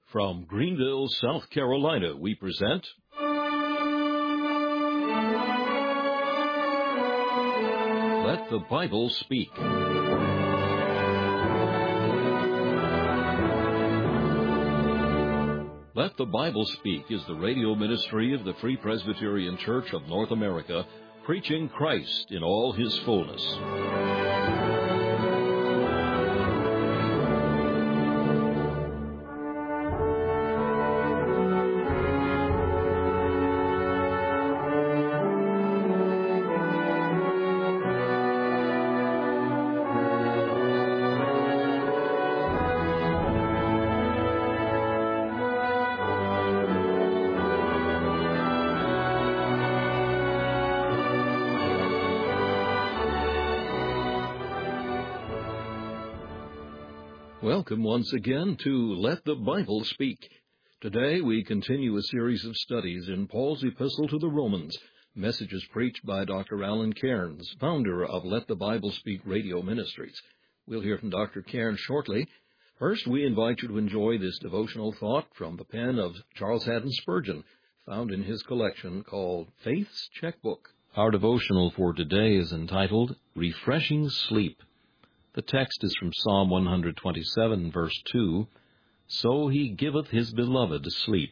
From Greenville, South Carolina, we present Let the Bible Speak. Let the Bible Speak is the radio ministry of the Free Presbyterian Church of North America, preaching Christ in all His fullness. Welcome once again to Let the Bible Speak. Today we continue a series of studies in Paul's Epistle to the Romans, messages preached by Dr. Alan Cairns, founder of Let the Bible Speak radio ministries. We'll hear from Dr. Cairns shortly. First, we invite you to enjoy this devotional thought from the pen of Charles Haddon Spurgeon, found in his collection called Faith's Checkbook. Our devotional for today is entitled Refreshing Sleep. The text is from Psalm 127, verse 2, So he giveth his beloved sleep.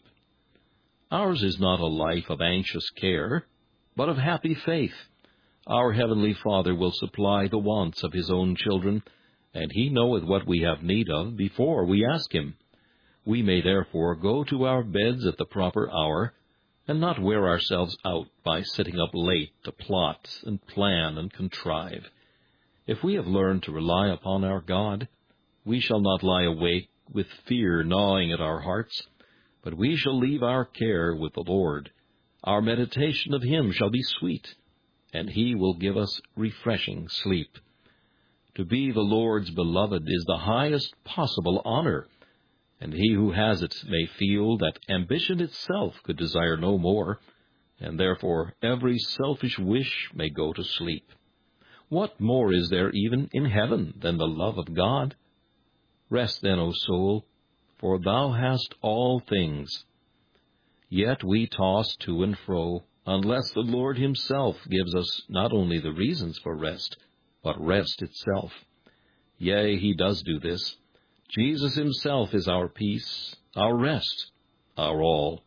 Ours is not a life of anxious care, but of happy faith. Our heavenly Father will supply the wants of his own children, and he knoweth what we have need of before we ask him. We may therefore go to our beds at the proper hour, and not wear ourselves out by sitting up late to plot and plan and contrive. If we have learned to rely upon our God, we shall not lie awake with fear gnawing at our hearts, but we shall leave our care with the Lord. Our meditation of him shall be sweet, and he will give us refreshing sleep. To be the Lord's beloved is the highest possible honor, and he who has it may feel that ambition itself could desire no more, and therefore every selfish wish may go to sleep. What more is there even in heaven than the love of God? Rest then, O soul, for thou hast all things. Yet we toss to and fro, unless the Lord himself gives us not only the reasons for rest, but rest itself. Yea, he does do this. Jesus himself is our peace, our rest, our all.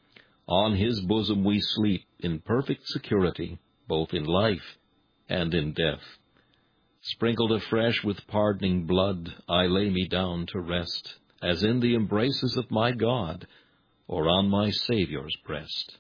On his bosom we sleep in perfect security, both in life and in death. Sprinkled afresh with pardoning blood, I lay me down to rest, as in the embraces of my God, or on my Saviour's breast.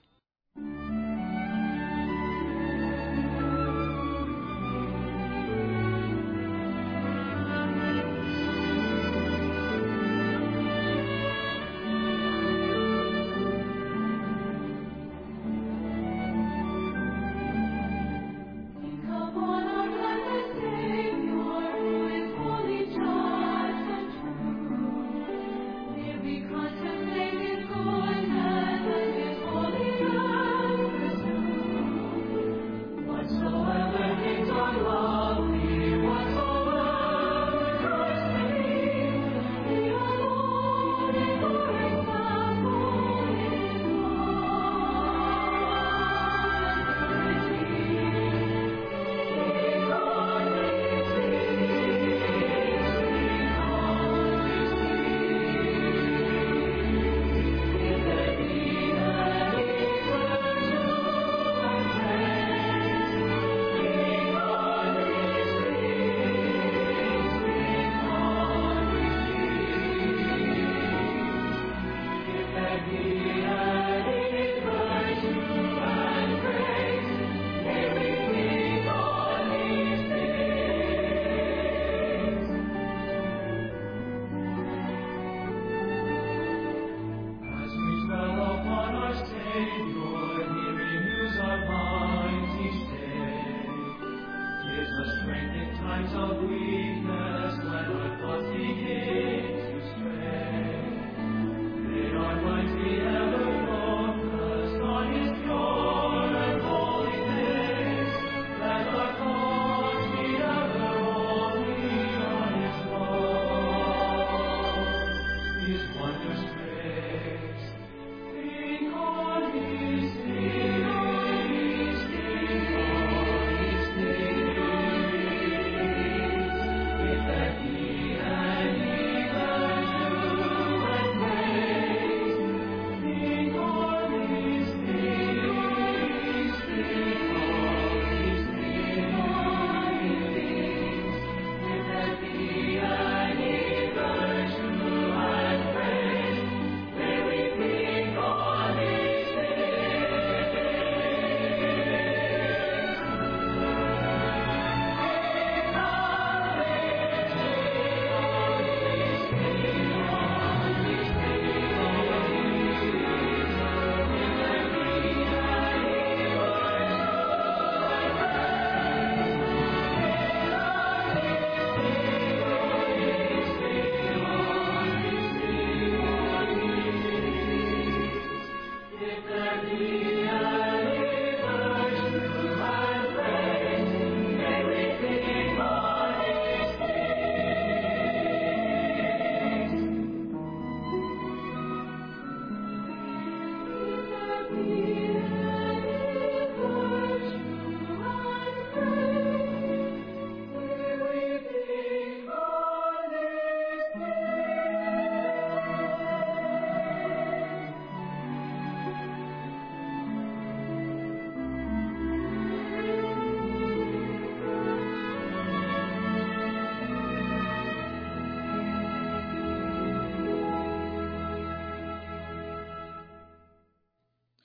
Mighty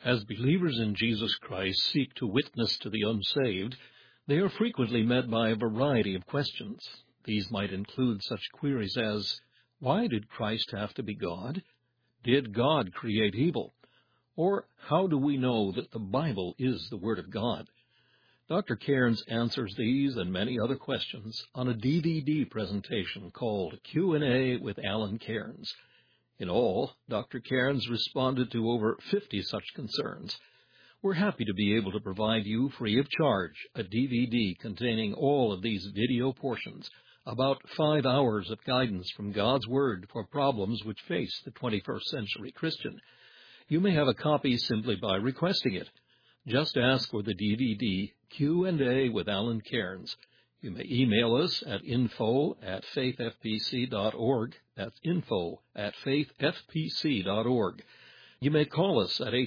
As believers in Jesus Christ seek to witness to the unsaved, they are frequently met by a variety of questions. These might include such queries as, why did Christ have to be God? Did God create evil? Or how do we know that the Bible is the Word of God? Dr. Cairns answers these and many other questions on a DVD presentation called Q&A with Alan Cairns. In all, Dr. Cairns responded to over 50 such concerns. We're happy to be able to provide you free of charge a DVD containing all of these video portions, about 5 hours of guidance from God's Word for problems which face the 21st century Christian. You may have a copy simply by requesting it. Just ask for the DVD Q&A with Alan Cairns. You may email us at info@faithfpc.org. That's info@faithfpc.org. You may call us at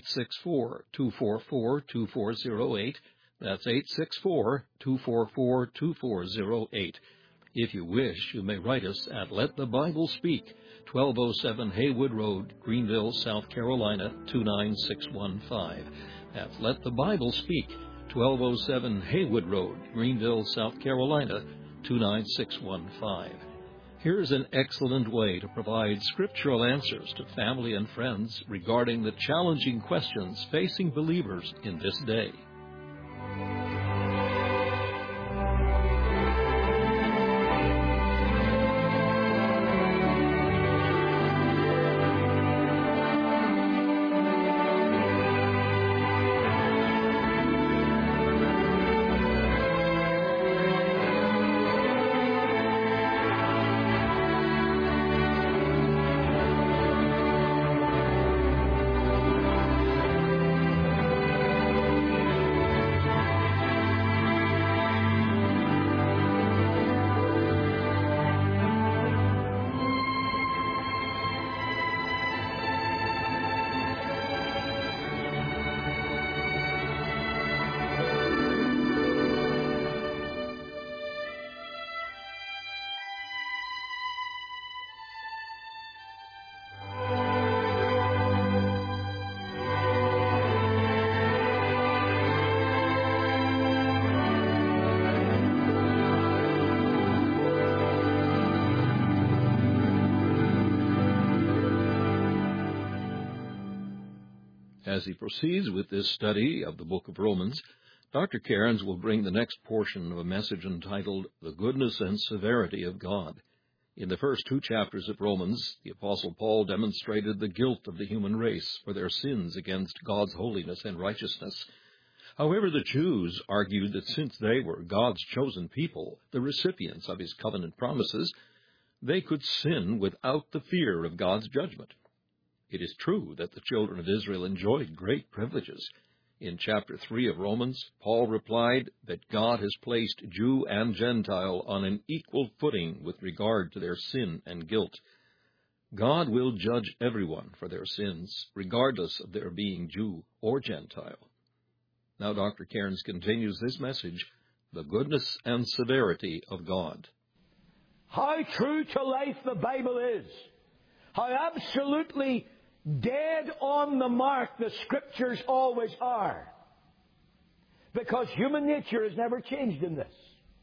864-244-2408. That's 864-244-2408. If you wish, you may write us at Let the Bible Speak, 1207 Haywood Road, Greenville, South Carolina, 29615. That's Let the Bible Speak, 1207 Haywood Road, Greenville, South Carolina, 29615. Here's an excellent way to provide scriptural answers to family and friends regarding the challenging questions facing believers in this day. As he proceeds with this study of the book of Romans, Dr. Cairns will bring the next portion of a message entitled, The Goodness and Severity of God. In the first 2 chapters of Romans, the Apostle Paul demonstrated the guilt of the human race for their sins against God's holiness and righteousness. However, the Jews argued that since they were God's chosen people, the recipients of his covenant promises, they could sin without the fear of God's judgment. It is true that the children of Israel enjoyed great privileges. In chapter 3 of Romans, Paul replied that God has placed Jew and Gentile on an equal footing with regard to their sin and guilt. God will judge everyone for their sins, regardless of their being Jew or Gentile. Now Dr. Cairns continues this message, The Goodness and Severity of God. How true to life the Bible is. How absolutely dead on the mark the Scriptures always are. Because human nature has never changed in this.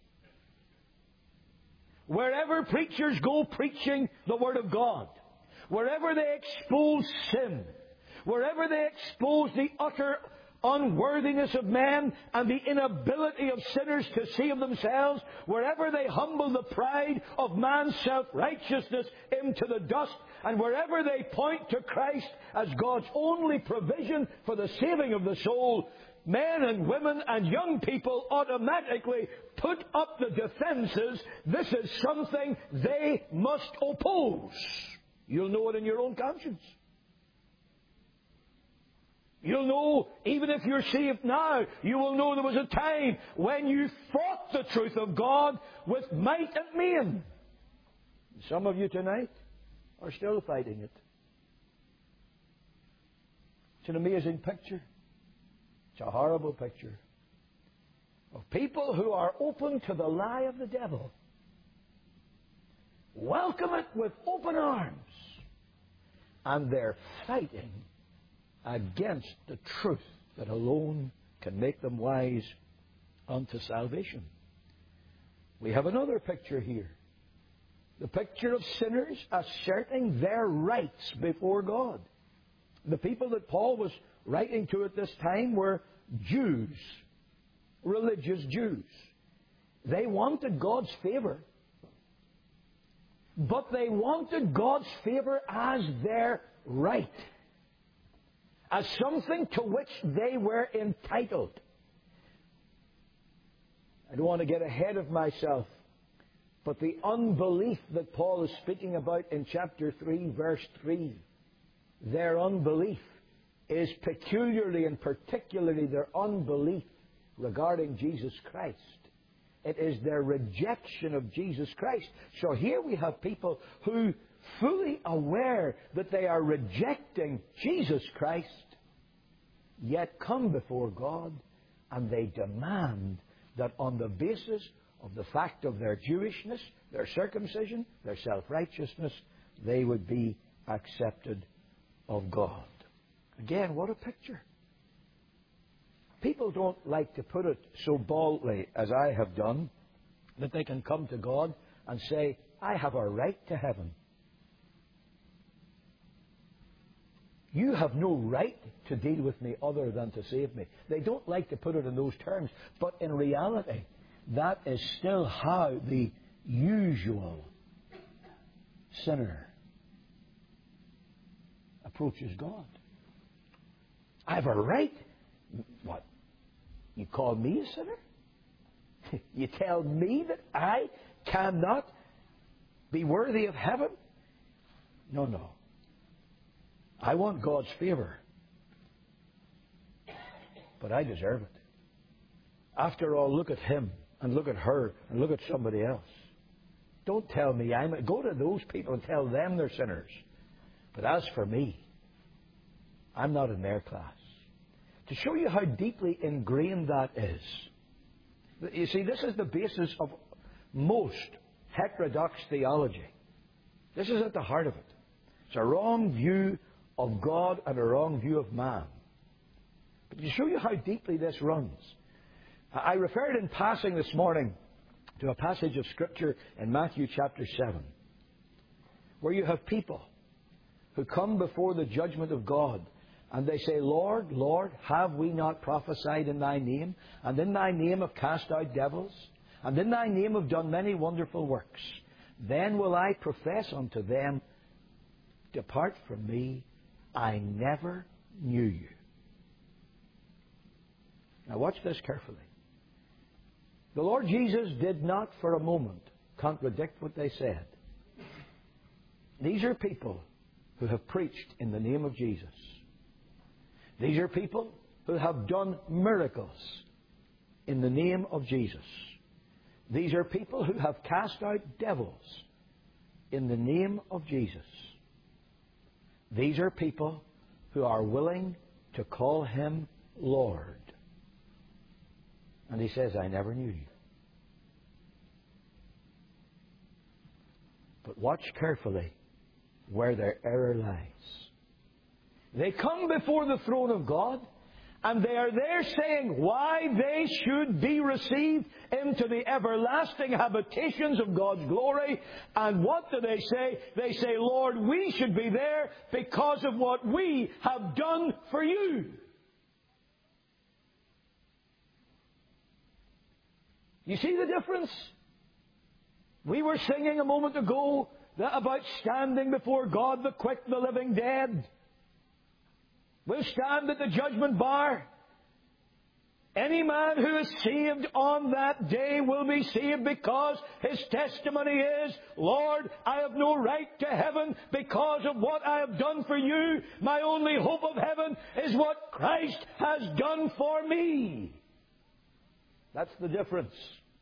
Wherever preachers go preaching the Word of God, wherever they expose sin, wherever they expose the utter unworthiness of man and the inability of sinners to see of themselves, wherever they humble the pride of man's self-righteousness into the dust, and wherever they point to Christ as God's only provision for the saving of the soul, men and women and young people automatically put up the defenses. This is something they must oppose. You'll know it in your own conscience. You'll know, even if you're saved now, you will know there was a time when you fought the truth of God with might and main. Some of you tonight are still fighting it. It's an amazing picture. It's a horrible picture of people who are open to the lie of the devil. Welcome it with open arms. And they're fighting against the truth that alone can make them wise unto salvation. We have another picture here. The picture of sinners asserting their rights before God. The people that Paul was writing to at this time were Jews, religious Jews. They wanted God's favor, but they wanted God's favor as their right, as something to which they were entitled. I don't want to get ahead of myself, but the unbelief that Paul is speaking about in chapter 3, verse 3, their unbelief is peculiarly and particularly their unbelief regarding Jesus Christ. It is their rejection of Jesus Christ. So here we have people who, fully aware that they are rejecting Jesus Christ, yet come before God and they demand that on the basis of the fact of their Jewishness, their circumcision, their self-righteousness, they would be accepted of God. Again, what a picture. People don't like to put it so baldly as I have done, that they can come to God and say, I have a right to heaven. You have no right to deal with me other than to save me. They don't like to put it in those terms, but in reality, that is still how the usual sinner approaches God. I have a right. What? You call me a sinner? You tell me that I cannot be worthy of heaven? No. I want God's favor, but I deserve it. After all, look at him and look at her and look at somebody else. Don't tell me go to those people and tell them they're sinners. But as for me, I'm not in their class. To show you how deeply ingrained that is. You see, this is the basis of most heterodox theology. This is at the heart of it. It's a wrong view of God and a wrong view of man. But to show you how deeply this runs, I referred in passing this morning to a passage of Scripture in Matthew chapter 7, where you have people who come before the judgment of God and they say, Lord, Lord, have we not prophesied in Thy name? And in Thy name have cast out devils? And in Thy name have done many wonderful works? Then will I profess unto them, depart from me, I never knew you. Now watch this carefully. The Lord Jesus did not for a moment contradict what they said. These are people who have preached in the name of Jesus. These are people who have done miracles in the name of Jesus. These are people who have cast out devils in the name of Jesus. These are people who are willing to call Him Lord. And He says, I never knew you. But watch carefully where their error lies. They come before the throne of God, and they are there saying why they should be received into the everlasting habitations of God's glory. And what do they say? They say, Lord, we should be there because of what we have done for you. You see the difference? We were singing a moment ago about standing before God, the quick, the living, dead. We'll stand at the judgment bar. Any man who is saved on that day will be saved because his testimony is, Lord, I have no right to heaven because of what I have done for you. My only hope of heaven is what Christ has done for me. That's the difference.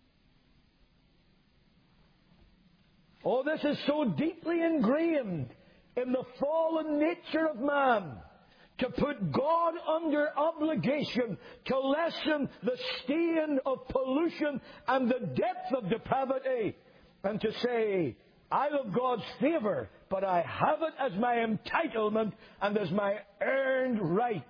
Oh, this is so deeply ingrained in the fallen nature of man, to put God under obligation, to lessen the stain of pollution and the depth of depravity, and to say, I love God's favor, but I have it as my entitlement and as my earned right.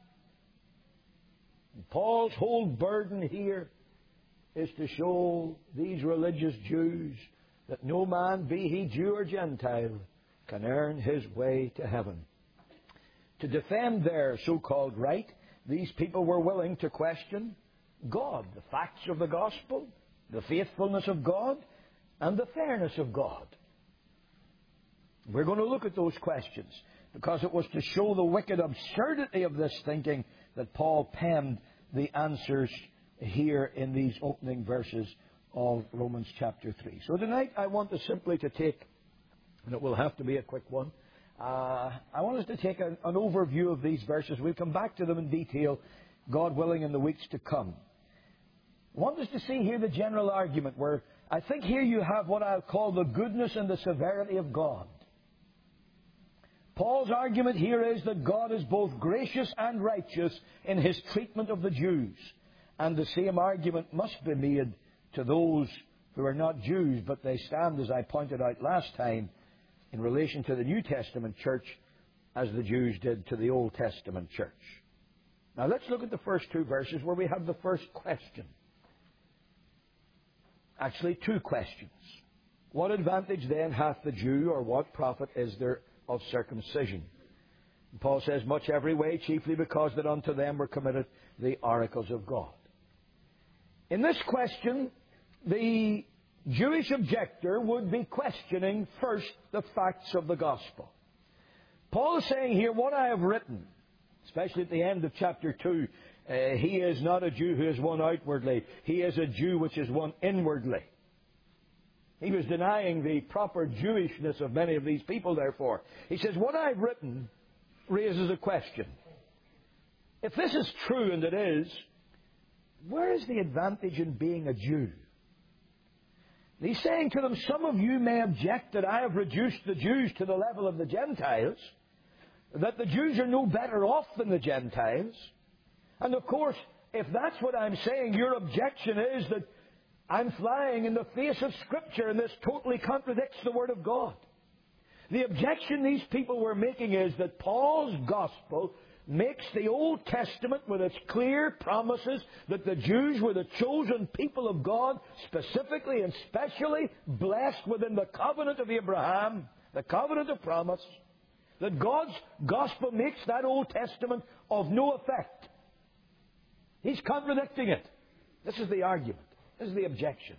And Paul's whole burden here is to show these religious Jews that no man, be he Jew or Gentile, can earn his way to heaven. To defend their so-called right, these people were willing to question God, the facts of the gospel, the faithfulness of God, and the fairness of God. We're going to look at those questions because it was to show the wicked absurdity of this thinking that Paul penned the answers here in these opening verses of Romans chapter 3. So tonight I want to simply to take, and it will have to be a quick one, I want us to take an overview of these verses. We'll come back to them in detail, God willing, in the weeks to come. I want us to see here the general argument where I think here you have what I'll call the goodness and the severity of God. Paul's argument here is that God is both gracious and righteous in His treatment of the Jews. And the same argument must be made to those who are not Jews, but they stand, as I pointed out last time, in relation to the New Testament church as the Jews did to the Old Testament church. Now let's look at the first two verses where we have the first question. Actually, two questions. What advantage then hath the Jew, or what profit is there of circumcision? And Paul says, much every way, chiefly because that unto them were committed the oracles of God. In this question, the Jewish objector would be questioning first the facts of the gospel. Paul is saying here, what I have written, especially at the end of chapter 2, he is not a Jew who is one outwardly. He is a Jew which is one inwardly. He was denying the proper Jewishness of many of these people, therefore. He says, what I've written raises a question. If this is true, and it is, where is the advantage in being a Jew? And he's saying to them, some of you may object that I have reduced the Jews to the level of the Gentiles, that the Jews are no better off than the Gentiles. And of course, if that's what I'm saying, your objection is that I'm flying in the face of Scripture, and this totally contradicts the Word of God. The objection these people were making is that Paul's gospel makes the Old Testament, with its clear promises that the Jews were the chosen people of God, specifically and specially blessed within the covenant of Abraham, the covenant of promise, that God's gospel makes that Old Testament of no effect. He's contradicting it. This is the argument. This is the objection.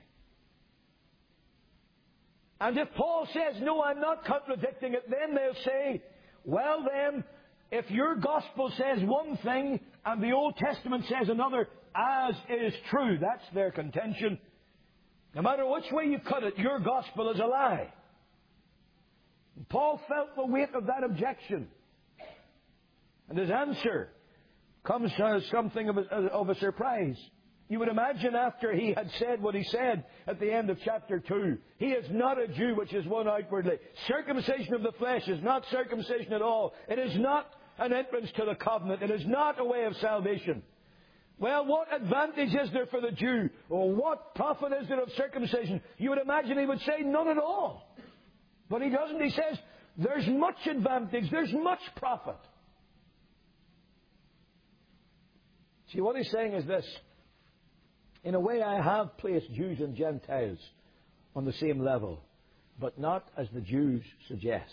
And if Paul says, no, I'm not contradicting it, then they'll say, well then, if your gospel says one thing and the Old Testament says another, as is true, that's their contention. No matter which way you cut it, your gospel is a lie. And Paul felt the weight of that objection. And his answer comes as something of a surprise. You would imagine after he had said what he said at the end of chapter 2, he is not a Jew which is one outwardly. Circumcision of the flesh is not circumcision at all. It is not an entrance to the covenant. It is not a way of salvation. Well, what advantage is there for the Jew? Or what profit is there of circumcision? You would imagine he would say none at all. But he doesn't. He says there's much advantage. There's much profit. See, what he's saying is this. In a way, I have placed Jews and Gentiles on the same level, but not as the Jews suggest.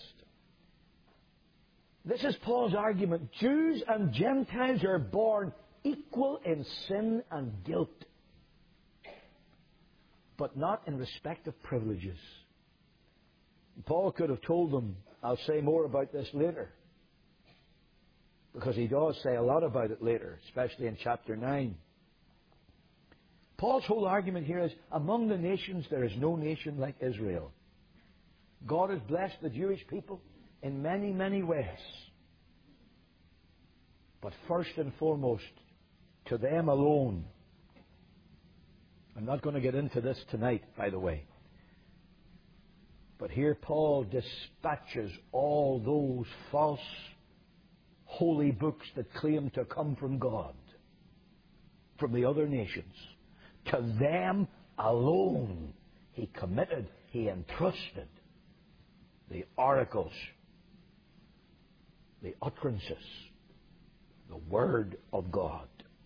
This is Paul's argument. Jews and Gentiles are born equal in sin and guilt, but not in respect of privileges. Paul could have told them, I'll say more about this later, because he does say a lot about it later, especially in chapter 9. Paul's whole argument here is, among the nations there is no nation like Israel. God has blessed the Jewish people in many, many ways. But first and foremost, to them alone. I'm not going to get into this tonight, by the way. But here Paul dispatches all those false holy books that claim to come from God, from the other nations. To them alone he committed, he entrusted the oracles, the utterances, the Word of God.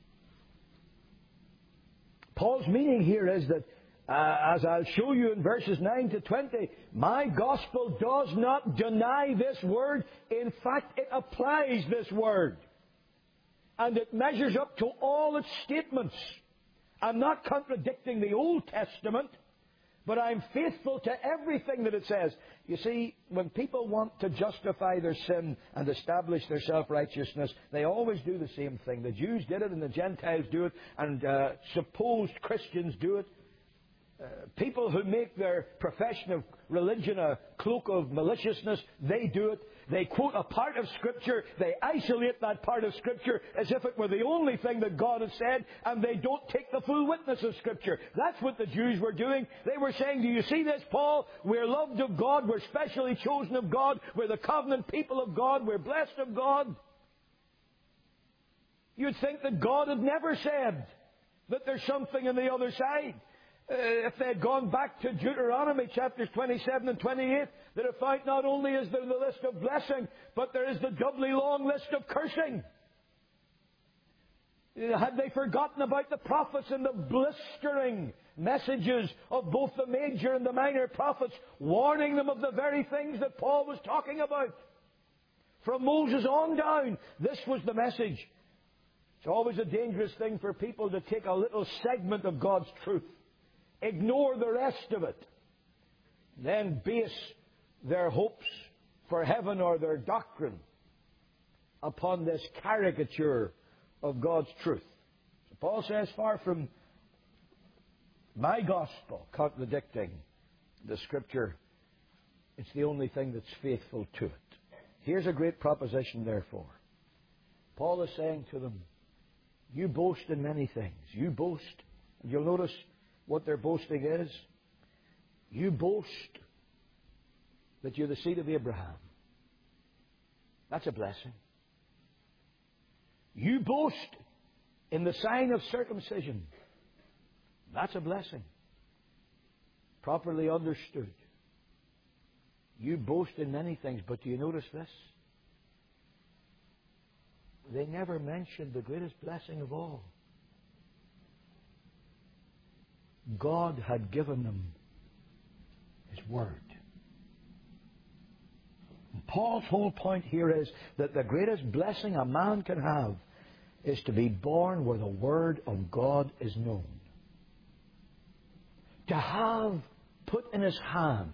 Paul's meaning here is that, as I'll show you in verses 9 to 20, my gospel does not deny this Word. In fact, it applies this Word. And it measures up to all its statements. I'm not contradicting the Old Testament, but I'm faithful to everything that it says. You see, when people want to justify their sin and establish their self-righteousness, they always do the same thing. The Jews did it and the Gentiles do it, and supposed Christians do it. People who make their profession of religion a cloak of maliciousness, they do it. They quote a part of Scripture, they isolate that part of Scripture as if it were the only thing that God has said, and they don't take the full witness of Scripture. That's what the Jews were doing. They were saying, do you see this, Paul? We're loved of God, we're specially chosen of God, we're the covenant people of God, we're blessed of God. You'd think that God had never said that there's something on the other side. If they had gone back to Deuteronomy chapters 27 and 28, they'd have found not only is there the list of blessing, but there is the doubly long list of cursing. Had they forgotten about the prophets and the blistering messages of both the major and the minor prophets, warning them of the very things that Paul was talking about? From Moses on down, this was the message. It's always a dangerous thing for people to take a little segment of God's truth, ignore the rest of it, then base their hopes for heaven or their doctrine upon this caricature of God's truth. So Paul says, far from my gospel contradicting the Scripture, it's the only thing that's faithful to it. Here's a great proposition, therefore. Paul is saying to them, you boast in many things. You boast, and you'll notice what their boasting is. You boast that you're the seed of Abraham. That's a blessing. You boast in the sign of circumcision. That's a blessing. Properly understood. You boast in many things, but do you notice this? They never mentioned the greatest blessing of all. God had given them His Word. And Paul's whole point here is that the greatest blessing a man can have is to be born where the Word of God is known. To have put in his hands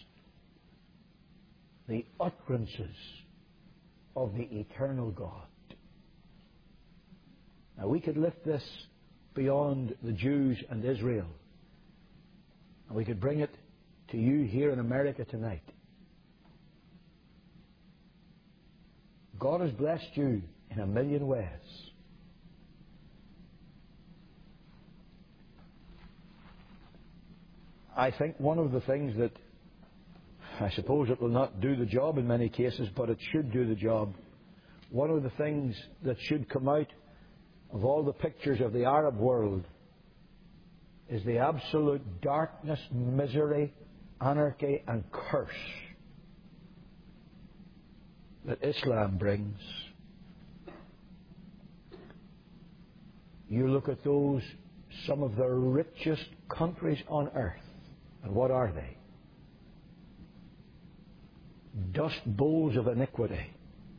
the utterances of the eternal God. Now we could lift this beyond the Jews and Israel, and we could bring it to you here in America tonight. God has blessed you in a million ways. I think one of the things that, I suppose it will not do the job in many cases, but it should do the job. One of the things that should come out of all the pictures of the Arab world is the absolute darkness, misery, anarchy and curse that Islam brings. You look at those, some of the richest countries on earth, and what are they? Dust bowls of iniquity.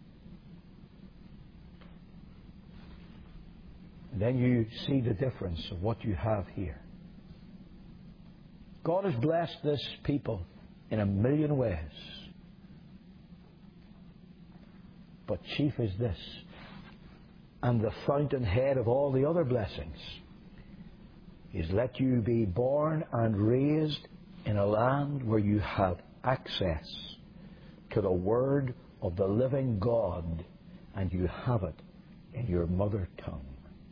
And then you see the difference of what you have here. God has blessed this people in a million ways. But chief is this, and the fountainhead of all the other blessings, is let you be born and raised in a land where you have access to the Word of the living God, and you have it in your mother tongue.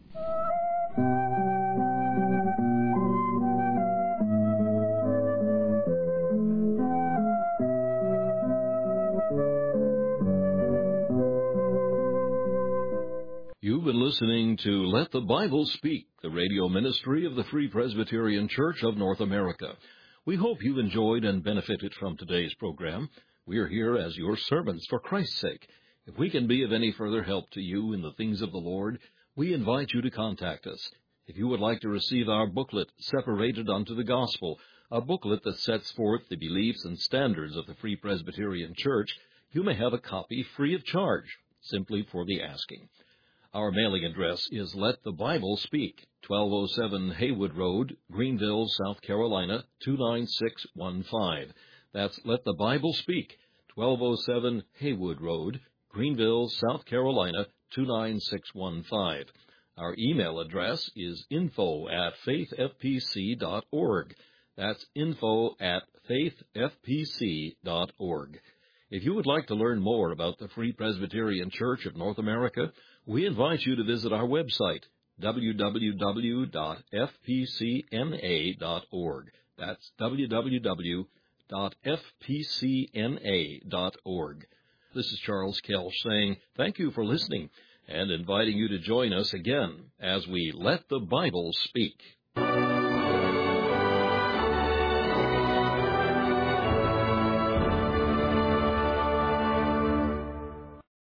You've been listening to Let the Bible Speak, the radio ministry of the Free Presbyterian Church of North America. We hope you've enjoyed and benefited from today's program. We're here as your servants for Christ's sake. If we can be of any further help to you in the things of the Lord, we invite you to contact us. If you would like to receive our booklet, Separated unto the Gospel, a booklet that sets forth the beliefs and standards of the Free Presbyterian Church, you may have a copy free of charge, simply for the asking. Our mailing address is Let the Bible Speak, 1207 Haywood Road, Greenville, South Carolina, 29615. That's Let the Bible Speak, 1207 Haywood Road, Greenville, South Carolina, 29615. Our email address is info@faithfpc.org. That's info@faithfpc.org. If you would like to learn more about the Free Presbyterian Church of North America, we invite you to visit our website, www.fpcna.org. That's www.fpcna.org. This is Charles Kelch saying thank you for listening and inviting you to join us again as we Let the Bible Speak.